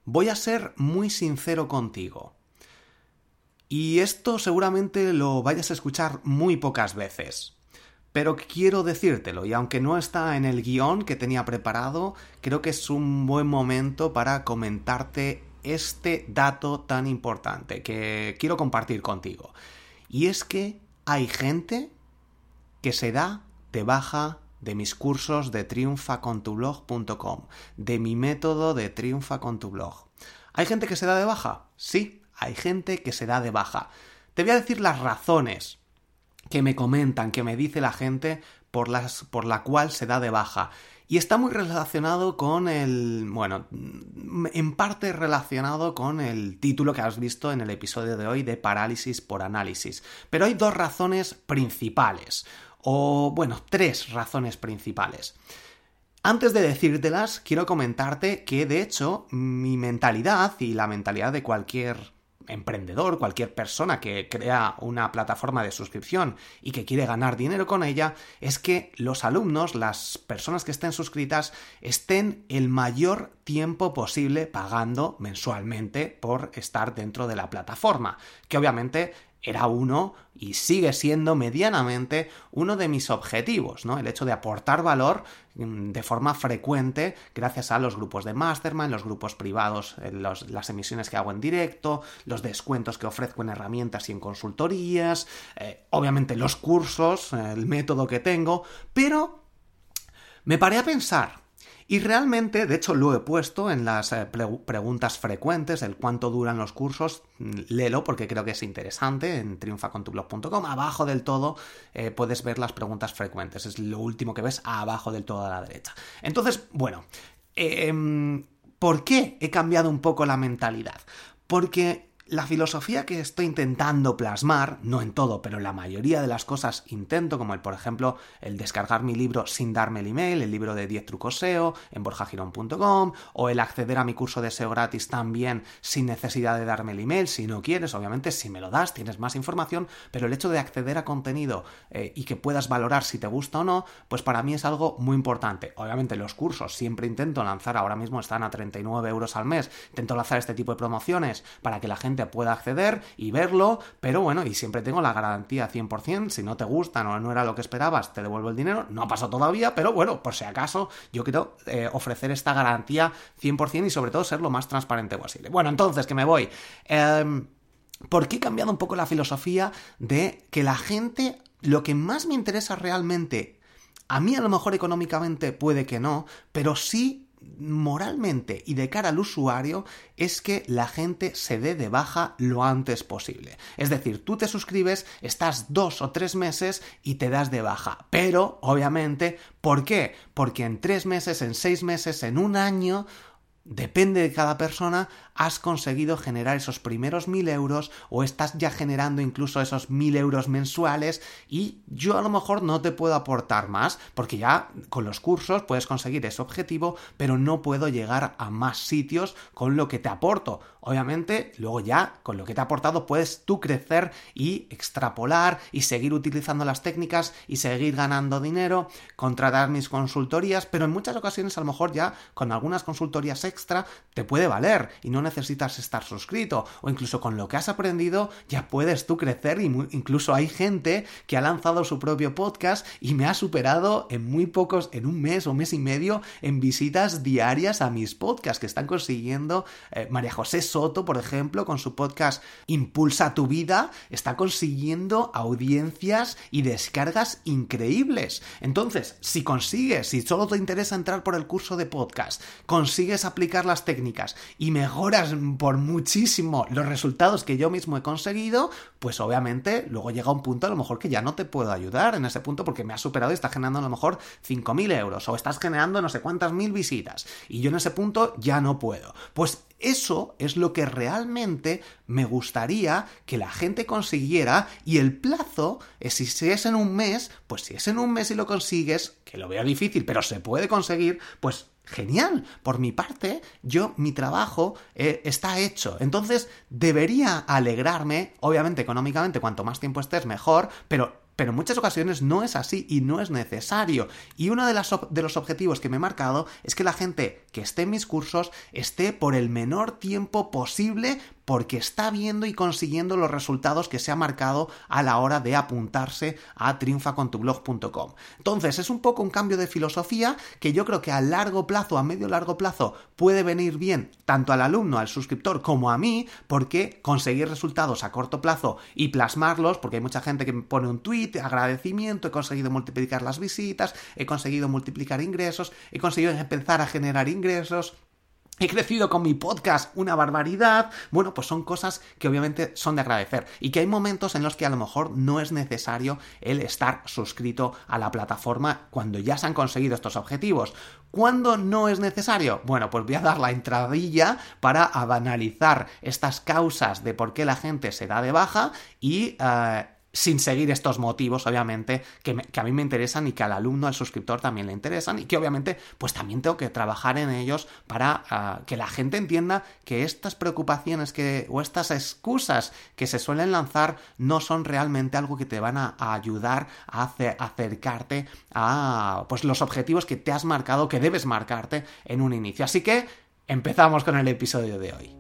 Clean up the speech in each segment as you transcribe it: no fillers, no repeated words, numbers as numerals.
voy a ser muy sincero contigo. Y esto seguramente lo vayas a escuchar muy pocas veces. Pero quiero decírtelo, y aunque no está en el guión que tenía preparado, creo que es un buen momento para comentarte este dato tan importante que quiero compartir contigo. Y es que hay gente que se da de baja de mis cursos de triunfacontublog.com, de mi método de Triunfa con tu blog. ¿Hay gente que se da de baja? Sí, hay gente que se da de baja. Te voy a decir las razones que me comentan, que me dice la gente por la cual se da de baja. Y está muy relacionado con en parte relacionado con el título que has visto en el episodio de hoy de parálisis por análisis. Pero hay dos razones principales. Tres razones principales. Antes de decírtelas, quiero comentarte que, de hecho, mi mentalidad y la mentalidad de cualquier emprendedor, cualquier persona que crea una plataforma de suscripción y que quiere ganar dinero con ella, es que los alumnos, las personas que estén suscritas, estén el mayor tiempo posible pagando mensualmente por estar dentro de la plataforma, que obviamente era uno y sigue siendo medianamente uno de mis objetivos, ¿no? El hecho de aportar valor de forma frecuente gracias a los grupos de Mastermind, los grupos privados, las emisiones que hago en directo, los descuentos que ofrezco en herramientas y en consultorías, obviamente los cursos, el método que tengo, pero me paré a pensar. Y realmente, de hecho, lo he puesto en las preguntas frecuentes, el cuánto duran los cursos, léelo porque creo que es interesante, en triunfacontublog.com, abajo del todo puedes ver las preguntas frecuentes, es lo último que ves abajo del todo a la derecha. Entonces, ¿por qué he cambiado un poco la mentalidad? Porque la filosofía que estoy intentando plasmar, no en todo, pero en la mayoría de las cosas intento, como por ejemplo el descargar mi libro sin darme el email, el libro de 10 trucos SEO en borjagirón.com, o el acceder a mi curso de SEO gratis también sin necesidad de darme el email, si no quieres, obviamente si me lo das tienes más información, pero el hecho de acceder a contenido y que puedas valorar si te gusta o no, pues para mí es algo muy importante. Obviamente los cursos siempre intento lanzar, ahora mismo están a 39 euros al mes, intento lanzar este tipo de promociones para que la gente pueda acceder y verlo, pero bueno, y siempre tengo la garantía 100%, si no te gustan o no era lo que esperabas, te devuelvo el dinero, no ha pasado todavía, pero bueno, por si acaso, yo quiero ofrecer esta garantía 100% y sobre todo ser lo más transparente posible. Bueno, entonces, que me voy. ¿Por qué he cambiado un poco la filosofía de que la gente, lo que más me interesa realmente, a mí a lo mejor económicamente puede que no, pero sí moralmente y de cara al usuario, es que la gente se dé de baja lo antes posible? Es decir, tú te suscribes, estás 2 o 3 meses y te das de baja, pero obviamente, ¿por qué? Porque en 3 meses, en 6 meses, en un año, depende de cada persona, has conseguido generar esos primeros 1.000 euros o estás ya generando incluso esos 1.000 euros mensuales, y yo a lo mejor no te puedo aportar más porque ya con los cursos puedes conseguir ese objetivo, pero no puedo llegar a más sitios con lo que te aporto. Obviamente, luego ya con lo que te he aportado puedes tú crecer y extrapolar y seguir utilizando las técnicas y seguir ganando dinero, contratar mis consultorías, pero en muchas ocasiones a lo mejor ya con algunas consultorías extra te puede valer y no necesitas estar suscrito, o incluso con lo que has aprendido ya puedes tú crecer, y incluso hay gente que ha lanzado su propio podcast y me ha superado en un mes o mes y medio en visitas diarias a mis podcasts, que están consiguiendo María José Soto, por ejemplo, con su podcast Impulsa tu vida, está consiguiendo audiencias y descargas increíbles. Entonces, si solo te interesa entrar por el curso de podcast, consigues aplicar las técnicas y mejoras por muchísimo los resultados que yo mismo he conseguido, pues obviamente luego llega un punto a lo mejor que ya no te puedo ayudar en ese punto porque me has superado y estás generando a lo mejor 5.000 euros o estás generando no sé cuántas mil visitas y yo en ese punto ya no puedo. Pues eso es lo que realmente me gustaría que la gente consiguiera, y el plazo es, si es en un mes, pues si es en un mes y lo consigues, que lo veo difícil, pero se puede conseguir, pues genial. Por mi parte, mi trabajo está hecho. Entonces, debería alegrarme, obviamente económicamente, cuanto más tiempo estés mejor, pero pero en muchas ocasiones no es así y no es necesario. Y uno de los objetivos que me he marcado es que la gente que esté en mis cursos esté por el menor tiempo posible, porque está viendo y consiguiendo los resultados que se ha marcado a la hora de apuntarse a triunfacontublog.com. Entonces, es un poco un cambio de filosofía que yo creo que a largo plazo, a medio largo plazo, puede venir bien tanto al alumno, al suscriptor, como a mí, porque conseguir resultados a corto plazo y plasmarlos, porque hay mucha gente que me pone un tweet, agradecimiento, he conseguido multiplicar las visitas, he conseguido multiplicar ingresos, he conseguido empezar a generar ingresos, he crecido con mi podcast una barbaridad. Bueno, pues son cosas que obviamente son de agradecer y que hay momentos en los que a lo mejor no es necesario el estar suscrito a la plataforma cuando ya se han conseguido estos objetivos. ¿Cuándo no es necesario? Bueno, pues voy a dar la entradilla para analizar estas causas de por qué la gente se da de baja y sin seguir estos motivos, obviamente, que a mí me interesan y que al alumno, al suscriptor también le interesan y que obviamente pues también tengo que trabajar en ellos para que la gente entienda que estas preocupaciones o estas excusas que se suelen lanzar no son realmente algo que te van a ayudar a acercarte a pues los objetivos que te has marcado, que debes marcarte en un inicio. Así que empezamos con el episodio de hoy.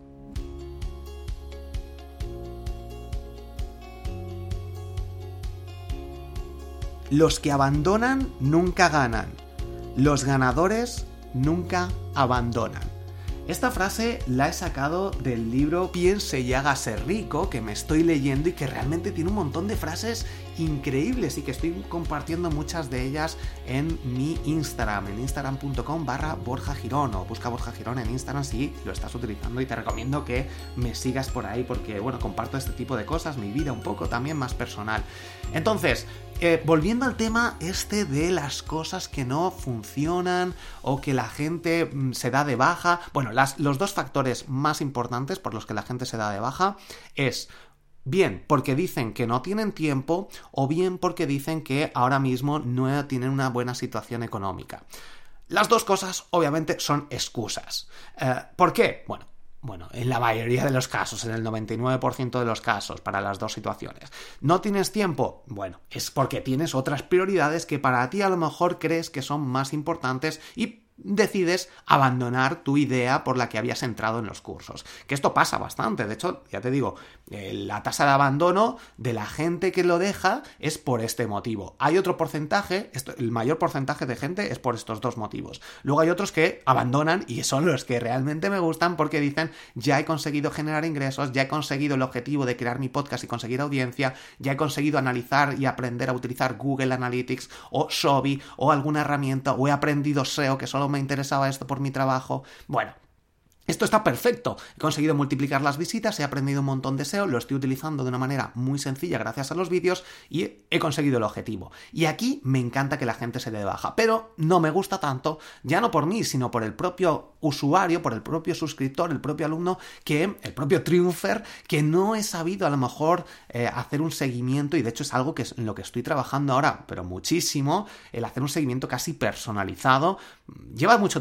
Los que abandonan nunca ganan. Los ganadores nunca abandonan. Esta frase la he sacado del libro Piense y hágase rico, que me estoy leyendo y que realmente tiene un montón de frases increíbles y que estoy compartiendo muchas de ellas en mi Instagram, en instagram.com/Borja Girón, o busca Borja Girón en Instagram si lo estás utilizando, y te recomiendo que me sigas por ahí porque, bueno, comparto este tipo de cosas, mi vida un poco también más personal. Entonces, volviendo al tema este de las cosas que no funcionan o que la gente se da de baja, bueno, los dos factores más importantes por los que la gente se da de baja es bien porque dicen que no tienen tiempo o bien porque dicen que ahora mismo no tienen una buena situación económica. Las dos cosas obviamente son excusas. ¿Por qué? Bueno, en la mayoría de los casos, en el 99% de los casos, para las dos situaciones. ¿No tienes tiempo? Bueno, es porque tienes otras prioridades que para ti a lo mejor crees que son más importantes y decides abandonar tu idea por la que habías entrado en los cursos. Que esto pasa bastante. De hecho, ya te digo, la tasa de abandono de la gente que lo deja es por este motivo. Hay otro porcentaje, el mayor porcentaje de gente es por estos dos motivos. Luego hay otros que abandonan y son los que realmente me gustan porque dicen, ya he conseguido generar ingresos, ya he conseguido el objetivo de crear mi podcast y conseguir audiencia, ya he conseguido analizar y aprender a utilizar Google Analytics o Shobi o alguna herramienta, o he aprendido SEO, que solo me interesaba esto por mi trabajo. Bueno, esto está perfecto. He conseguido multiplicar las visitas, he aprendido un montón de SEO, lo estoy utilizando de una manera muy sencilla gracias a los vídeos y he conseguido el objetivo. Y aquí me encanta que la gente se dé de baja, pero no me gusta tanto, ya no por mí, sino por el propio usuario, por el propio suscriptor, el propio alumno, el propio triunfer, que no he sabido a lo mejor hacer un seguimiento, y de hecho es algo que es en lo que estoy trabajando ahora, pero muchísimo, el hacer un seguimiento casi personalizado. Lleva mucho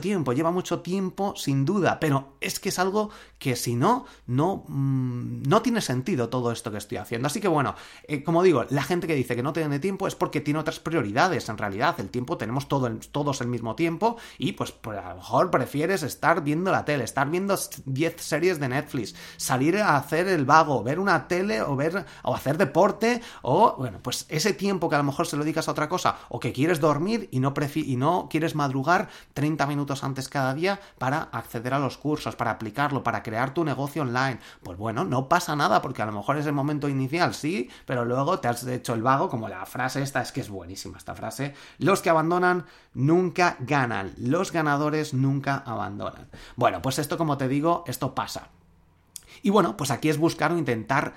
tiempo sin duda, pero es que es algo que si no tiene sentido todo esto que estoy haciendo. Así que bueno, como digo, la gente que dice que no tiene tiempo es porque tiene otras prioridades. En realidad, el tiempo tenemos todos el mismo tiempo y pues a lo mejor prefieres estar viendo la tele, estar viendo 10 series de Netflix, salir a hacer el vago, ver una tele o hacer deporte, o bueno, pues ese tiempo que a lo mejor se lo dedicas a otra cosa, o que quieres dormir y no quieres madrugar 30 minutos antes cada día para acceder a los cursos, para aplicarlo, para crear tu negocio online. Pues bueno, no pasa nada porque a lo mejor es el momento inicial, sí, pero luego te has hecho el vago, como la frase esta, es que es buenísima esta frase: los que abandonan nunca ganan, los ganadores nunca abandonan. Bueno, pues esto, como te digo, esto pasa. Y bueno, pues aquí es buscar o intentar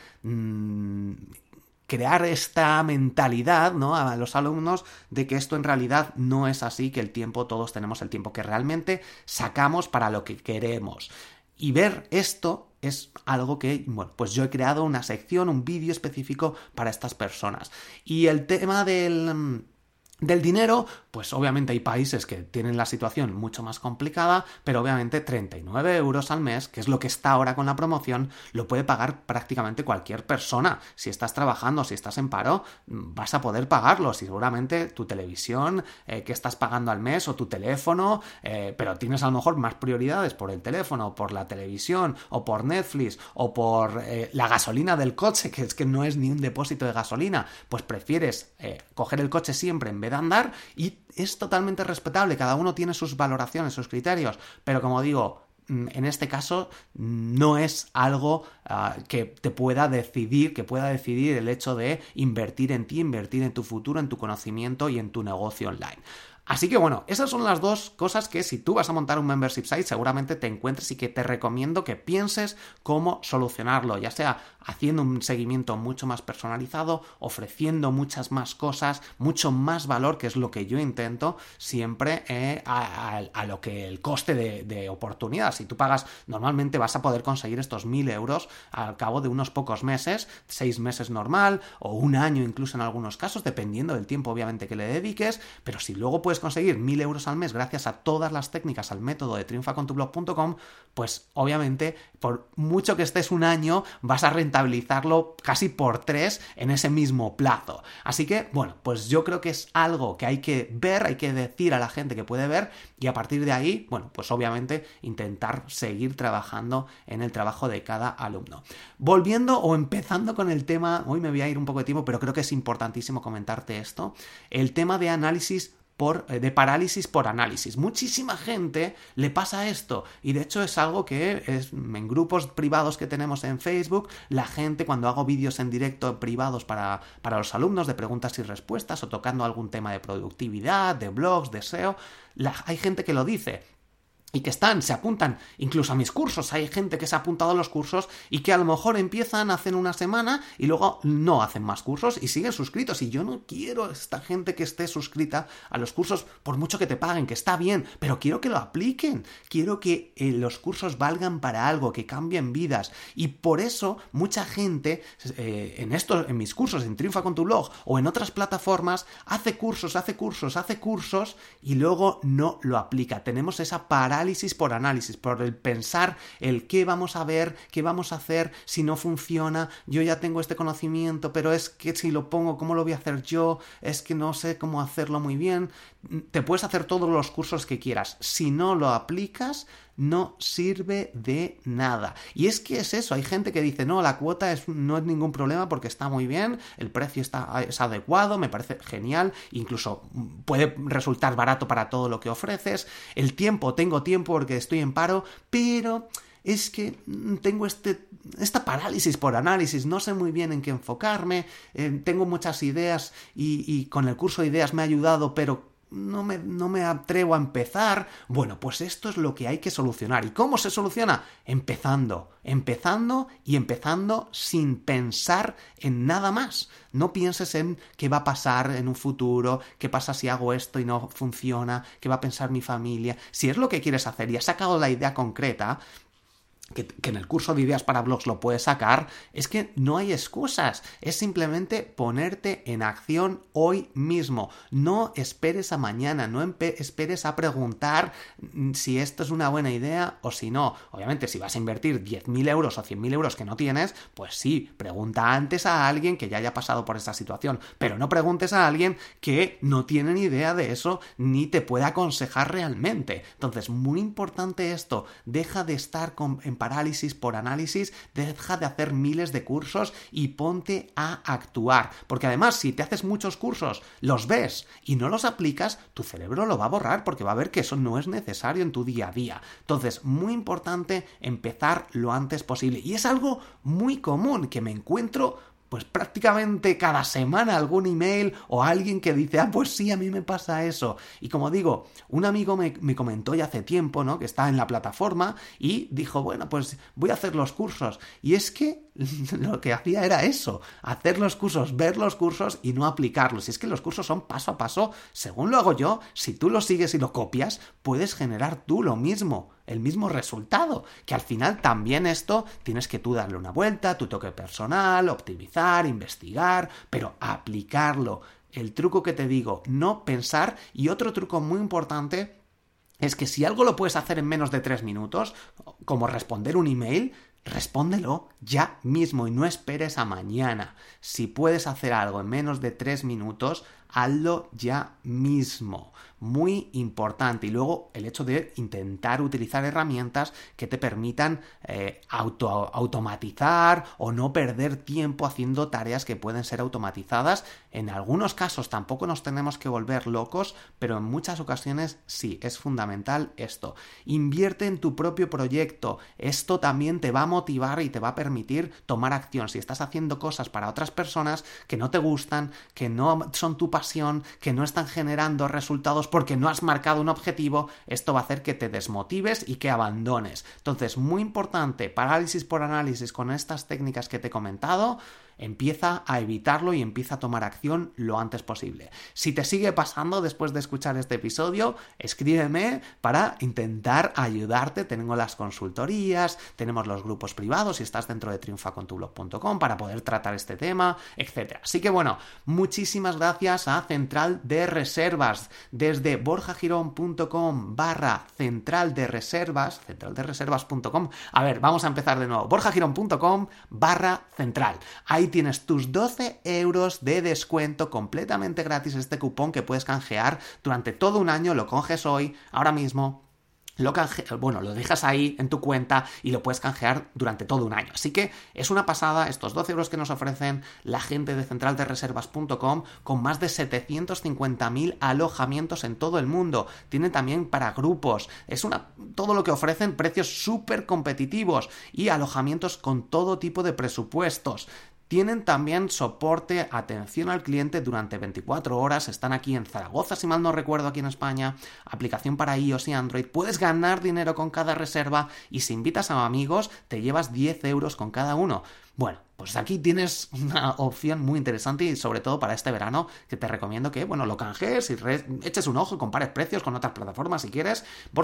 crear esta mentalidad, ¿no?, a los alumnos de que esto en realidad no es así, que el tiempo, todos tenemos el tiempo que realmente sacamos para lo que queremos. Y ver esto es algo que, bueno, pues yo he creado una sección, un vídeo específico para estas personas. Y el tema del Del dinero, pues obviamente hay países que tienen la situación mucho más complicada, pero obviamente 39 euros al mes, que es lo que está ahora con la promoción, lo puede pagar prácticamente cualquier persona. Si estás trabajando, si estás en paro, vas a poder pagarlo. Si seguramente tu televisión que estás pagando al mes o tu teléfono, pero tienes a lo mejor más prioridades por el teléfono, por la televisión, o por Netflix, o por la gasolina del coche, que es que no es ni un depósito de gasolina, pues prefieres coger el coche siempre en vez de andar, y es totalmente respetable, cada uno tiene sus valoraciones, sus criterios, pero como digo, en este caso no es algo que te pueda decidir, que pueda decidir el hecho de invertir en ti, invertir en tu futuro, en tu conocimiento y en tu negocio online. Así que bueno, esas son las dos cosas que si tú vas a montar un membership site seguramente te encuentres y que te recomiendo que pienses cómo solucionarlo, ya sea haciendo un seguimiento mucho más personalizado, ofreciendo muchas más cosas, mucho más valor, que es lo que yo intento siempre a lo que el coste de oportunidad. Si tú pagas, normalmente vas a poder conseguir estos 1.000 euros al cabo de unos pocos meses, 6 meses normal o un año incluso en algunos casos, dependiendo del tiempo obviamente que le dediques, pero si luego puedes conseguir 1.000 euros al mes gracias a todas las técnicas, al método de triunfacontublog.com, pues obviamente por mucho que estés un año vas a rentabilizarlo casi por 3 en ese mismo plazo. Así que bueno, pues yo creo que es algo que hay que ver, hay que decir a la gente que puede ver, y a partir de ahí, bueno, pues obviamente intentar seguir trabajando en el trabajo de cada alumno. Volviendo o empezando con el tema, hoy me voy a ir un poco de tiempo, pero creo que es importantísimo comentarte esto, el tema de análisis de parálisis por análisis. Muchísima gente le pasa esto, y de hecho es algo que es en grupos privados que tenemos en Facebook, la gente, cuando hago vídeos en directo privados para los alumnos de preguntas y respuestas o tocando algún tema de productividad, de blogs, de SEO, hay gente que lo dice. Y que se apuntan incluso a mis cursos. Hay gente que se ha apuntado a los cursos y que a lo mejor empiezan, hacen una semana y luego no hacen más cursos y siguen suscritos. Y yo no quiero esta gente que esté suscrita a los cursos por mucho que te paguen, que está bien, pero quiero que lo apliquen. Quiero que los cursos valgan para algo, que cambien vidas. Y por eso mucha gente en mis cursos, en Triunfa con tu blog o en otras plataformas, hace cursos y luego no lo aplica. Tenemos esa parálisis por análisis, por el pensar el qué vamos a ver, qué vamos a hacer si no funciona, yo ya tengo este conocimiento, pero es que si lo pongo, ¿cómo lo voy a hacer yo? Es que no sé cómo hacerlo muy bien. Te puedes hacer todos los cursos que quieras, si no lo aplicas, no sirve de nada. Y es que es eso, hay gente que dice, no, la cuota no es ningún problema porque está muy bien, el precio es adecuado, me parece genial, incluso puede resultar barato para todo lo que ofreces, tengo tiempo porque estoy en paro, pero es que tengo esta parálisis por análisis, no sé muy bien en qué enfocarme, tengo muchas ideas y con el curso de ideas me ha ayudado, pero no me atrevo a empezar. Bueno, pues esto es lo que hay que solucionar. ¿Y cómo se soluciona? Empezando sin pensar en nada más. No pienses en qué va a pasar en un futuro, qué pasa si hago esto y no funciona, qué va a pensar mi familia. Si es lo que quieres hacer y has sacado la idea concreta, que en el curso de ideas para blogs lo puedes sacar, es que no hay excusas, es simplemente ponerte en acción hoy mismo. No esperes a mañana, no esperes a preguntar si esto es una buena idea o si no. Obviamente, si vas a invertir 10.000 euros o 100.000 euros que no tienes, pues sí, pregunta antes a alguien que ya haya pasado por esa situación, pero no preguntes a alguien que no tiene ni idea de eso ni te puede aconsejar realmente. Entonces, muy importante esto, deja de estar en parálisis por análisis, deja de hacer miles de cursos y ponte a actuar, porque además si te haces muchos cursos, los ves y no los aplicas, tu cerebro lo va a borrar porque va a ver que eso no es necesario en tu día a día. Entonces, muy importante empezar lo antes posible, y es algo muy común que me encuentro pues prácticamente cada semana algún email o alguien que dice, pues sí, a mí me pasa eso. Y como digo, un amigo me comentó ya hace tiempo, ¿no?, que está en la plataforma y dijo, bueno, pues voy a hacer los cursos. Y es que lo que hacía era eso, hacer los cursos, ver los cursos y no aplicarlos. Y es que los cursos son paso a paso, según lo hago yo, si tú lo sigues y lo copias, puedes generar tú lo mismo, el mismo resultado, que al final también esto tienes que tú darle una vuelta, tu toque personal, optimizar, investigar, pero aplicarlo. el truco que te digo, no pensar. Y otro truco muy importante es que si algo lo puedes hacer en menos de 3 minutos, como responder un email, respóndelo ya mismo y no esperes a mañana. Si puedes hacer algo en menos de 3 minutos, hazlo ya mismo. Muy importante. Y luego el hecho de intentar utilizar herramientas que te permitan automatizar o no perder tiempo haciendo tareas que pueden ser automatizadas. En algunos casos tampoco nos tenemos que volver locos, pero en muchas ocasiones sí, es fundamental esto. Invierte en tu propio proyecto. Esto también te va a motivar y te va a permitir tomar acción. Si estás haciendo cosas para otras personas que no te gustan, que no son tu pasión, que no están generando resultados porque no has marcado un objetivo, esto va a hacer que te desmotives y que abandones. Entonces, muy importante, parálisis por análisis con estas técnicas que te he comentado. Empieza a evitarlo y empieza a tomar acción lo antes posible. Si te sigue pasando después de escuchar este episodio, escríbeme para intentar ayudarte. Tengo las consultorías, tenemos los grupos privados si estás dentro de triunfacontublog.com para poder tratar este tema, etc. Así que bueno, muchísimas gracias a Central de Reservas desde borjagirón.com/central de reservas, centraldereservas.com. A ver, vamos a empezar de nuevo. borjagirón.com/central. Ahí tienes tus 12 euros de descuento completamente gratis, este cupón que puedes canjear durante todo un año, lo coges hoy, ahora mismo. Lo dejas ahí en tu cuenta y lo puedes canjear durante todo un año. Así que es una pasada estos 12 euros que nos ofrecen la gente de centraldereservas.com con más de 750.000 alojamientos en todo el mundo. Tienen también para grupos. Todo lo que ofrecen, precios súper competitivos y alojamientos con todo tipo de presupuestos. Tienen también soporte, atención al cliente durante 24 horas. Están aquí en Zaragoza, si mal no recuerdo, aquí en España. Aplicación para iOS y Android. Puedes ganar dinero con cada reserva y si invitas a amigos te llevas 10 euros con cada uno. Bueno, pues aquí tienes una opción muy interesante y sobre todo para este verano que te recomiendo que, lo canjees y eches un ojo y compares precios con otras plataformas si quieres.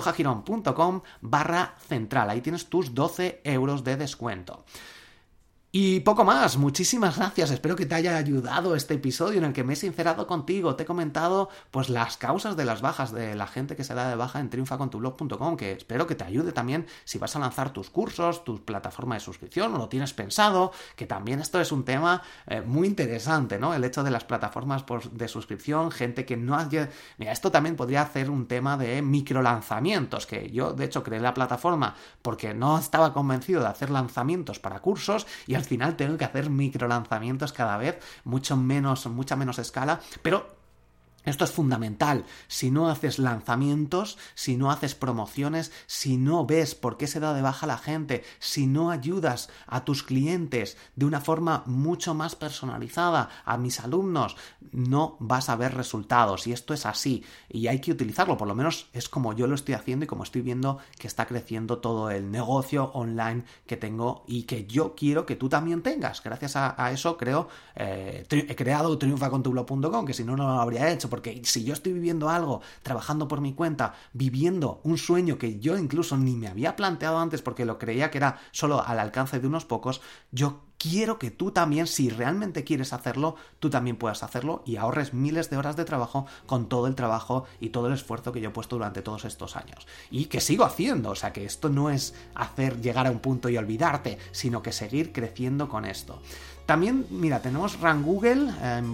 borjagirón.com/central. Ahí tienes tus 12 euros de descuento. Y poco más, muchísimas gracias, espero que te haya ayudado este episodio en el que me he sincerado contigo, te he comentado pues las causas de las bajas de la gente que se da de baja en triunfacontublog.com, que espero que te ayude también si vas a lanzar tus cursos, tu plataforma de suscripción o lo tienes pensado, que también esto es un tema muy interesante, ¿no? El hecho de las plataformas de suscripción, gente que no haya... Mira, esto también podría hacer un tema de microlanzamientos, que yo de hecho creé la plataforma porque no estaba convencido de hacer lanzamientos para cursos y al final tengo que hacer microlanzamientos cada vez, mucha menos escala, pero esto es fundamental. Si no haces lanzamientos, si no haces promociones, si no ves por qué se da de baja la gente, si no ayudas a tus clientes de una forma mucho más personalizada, a mis alumnos, no vas a ver resultados. Y esto es así. Y hay que utilizarlo. Por lo menos es como yo lo estoy haciendo y como estoy viendo que está creciendo todo el negocio online que tengo y que yo quiero que tú también tengas. Gracias a eso he creado triunfacontublog.com, que si no, no lo habría hecho. Porque si yo estoy viviendo algo, trabajando por mi cuenta, viviendo un sueño que yo incluso ni me había planteado antes porque lo creía que era solo al alcance de unos pocos, yo quiero que tú también, si realmente quieres hacerlo, tú también puedas hacerlo y ahorres miles de horas de trabajo con todo el trabajo y todo el esfuerzo que yo he puesto durante todos estos años. Y que sigo haciendo, o sea que esto no es llegar a un punto y olvidarte, sino que seguir creciendo con esto. También, mira, tenemos RunGoogle en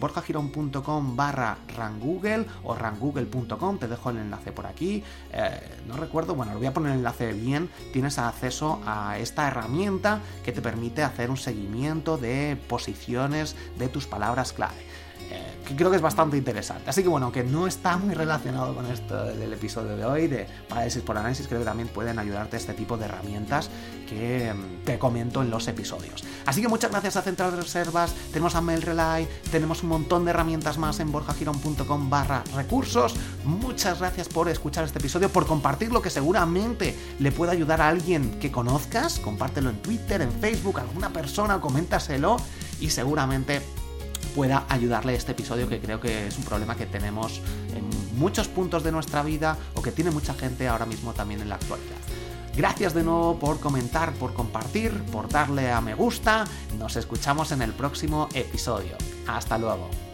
borjagirón.com/RunGoogle o RunGoogle.com, te dejo el enlace por aquí, no recuerdo, lo voy a poner el enlace bien, tienes acceso a esta herramienta que te permite hacer un seguimiento de posiciones de tus palabras clave. Que creo que es bastante interesante. Así que aunque no está muy relacionado con esto del episodio de hoy, de parálisis por análisis, creo que también pueden ayudarte este tipo de herramientas que te comento en los episodios. Así que muchas gracias a Central de Reservas, tenemos a MailRelay, tenemos un montón de herramientas más en borjagirón.com/recursos. Muchas gracias por escuchar este episodio, por compartirlo, que seguramente le pueda ayudar a alguien que conozcas. Compártelo en Twitter, en Facebook, a alguna persona, coméntaselo y seguramente pueda ayudarle este episodio, que creo que es un problema que tenemos en muchos puntos de nuestra vida o que tiene mucha gente ahora mismo también en la actualidad. Gracias de nuevo por comentar, por compartir, por darle a me gusta. Nos escuchamos en el próximo episodio. Hasta luego.